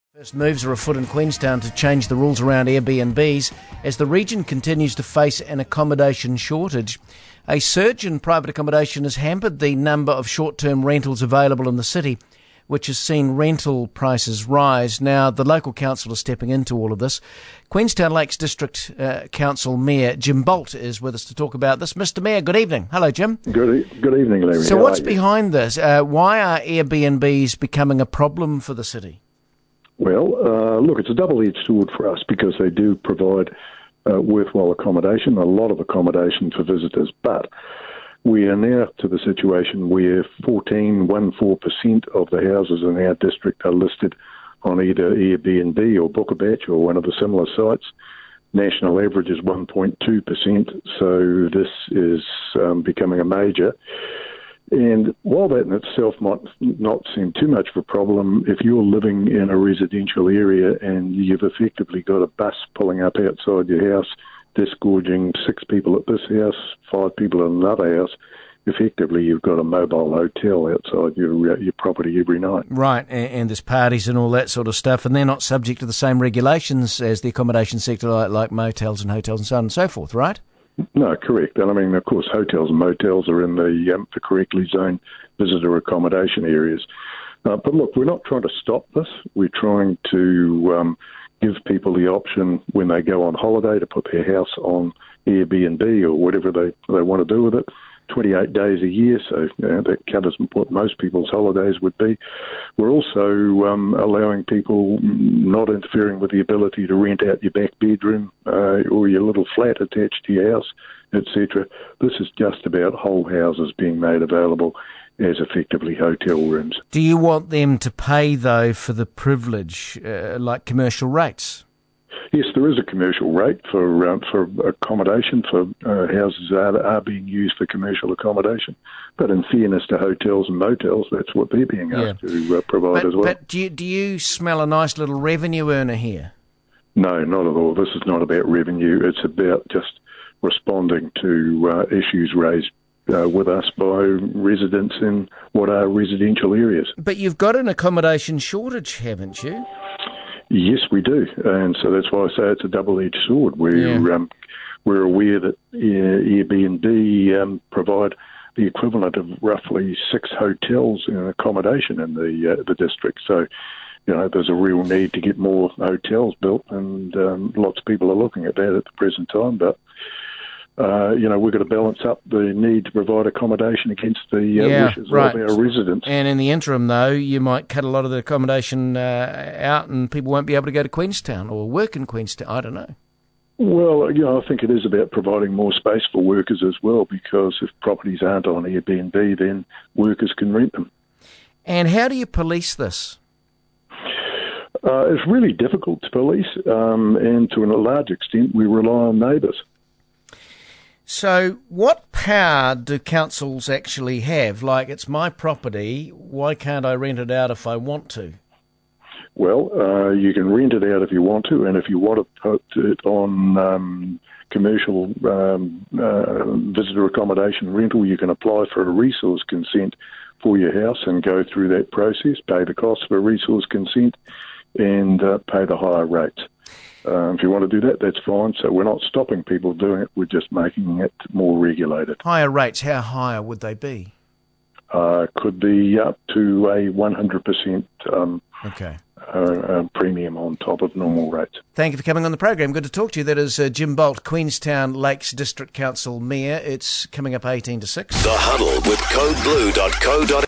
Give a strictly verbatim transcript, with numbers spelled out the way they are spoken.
First moves are afoot in Queenstown to change the rules around Airbnbs as the region continues to face an accommodation shortage. A surge in private accommodation has hampered the number of short-term rentals available in the city, which has seen rental prices rise. Now, the local council is stepping into all of this. Queenstown Lakes District uh, Council Mayor Jim Bolt is with us to talk about this. Mister Mayor, good evening. Hello, Jim. Good, e- good evening, Larry. So How what's are you? behind this? Uh, why are Airbnbs becoming a problem for the city? Well, uh, look, it's a double-edged sword for us because they do provide uh, worthwhile accommodation, a lot of accommodation for visitors, but we are now to the situation where fourteen point one four percent of the houses in our district are listed on either Airbnb or Bookabatch or one of the similar sites. National average is one point two percent, so this is um, becoming a major. And while that in itself might not seem too much of a problem, if you're living in a residential area and you've effectively got a bus pulling up outside your house, disgorging six people at this house, five people at another house, effectively you've got a mobile hotel outside your your property every night. Right, and, and there's parties and all that sort of stuff, and they're not subject to the same regulations as the accommodation sector, like, like motels and hotels and so on and so forth, right? No, correct. And I mean, of course, hotels and motels are in the, um, the correctly zoned visitor accommodation areas. Uh, but look, we're not trying to stop this. We're trying to um, give people the option when they go on holiday to put their house on Airbnb or whatever they, they want to do with it. twenty-eight days a year, so you know, that covers what most people's holidays would be. We're also um, allowing people not interfering with the ability to rent out your back bedroom uh, or your little flat attached to your house, et cetera. This is just about whole houses being made available as effectively hotel rooms. Do you want them to pay, though, for the privilege, uh, like commercial rates? Yes, there is a commercial rate for um, for accommodation, for uh, houses that are, are being used for commercial accommodation. But in fairness to hotels and motels, that's what they're being asked yeah. to uh, provide but, as well. But do you, do you smell a nice little revenue earner here? No, not at all. This is not about revenue. It's about just responding to uh, issues raised Uh, with us by residents in what are residential areas. But you've got an accommodation shortage, haven't you? Yes, we do, and so that's why I say it's a double-edged sword. We're yeah. um, we're aware that Airbnb um, provide the equivalent of roughly six hotels in accommodation in the uh, the district. So, you know, there's a real need to get more hotels built, and um, lots of people are looking at that at the present time. But Uh, you know, we've got to balance up the need to provide accommodation against the uh, yeah, wishes right. of our residents. And in the interim, though, you might cut a lot of the accommodation uh, out and people won't be able to go to Queenstown or work in Queenstown. I don't know. Well, you know, I think it is about providing more space for workers as well, because if properties aren't on Airbnb, then workers can rent them. And how do you police this? Uh, it's really difficult to police, um, and to a large extent, we rely on neighbours. So what power do councils actually have? Like, it's my property, why can't I rent it out if I want to? Well, uh, you can rent it out if you want to, and if you want to put it on um, commercial um, uh, visitor accommodation rental, you can apply for a resource consent for your house and go through that process, pay the cost of a resource consent, and uh, pay the higher rates. Um, if you want to do that, that's fine. So we're not stopping people doing it. We're just making it more regulated. Higher rates, how higher would they be? Uh, could be up to a one hundred percent um, okay. uh, uh, premium on top of normal rates. Thank you for coming on the program. Good to talk to you. That is uh, Jim Bolt, Queenstown Lakes District Council Mayor. It's coming up eighteen to six. The Huddle with code blue dot co dot